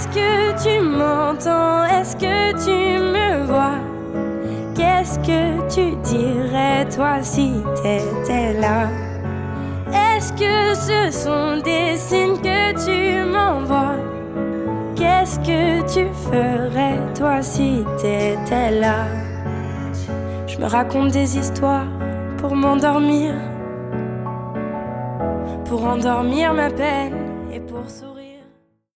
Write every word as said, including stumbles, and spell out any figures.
Est-ce que tu m'entends? Est-ce que tu me vois? Qu'est-ce que tu dirais toi si t'étais là? Est-ce que ce sont des signes que tu m'envoies? Qu'est-ce que tu ferais toi si t'étais là? Je me raconte des histoires pour m'endormir, pour endormir ma peine et pour sourire.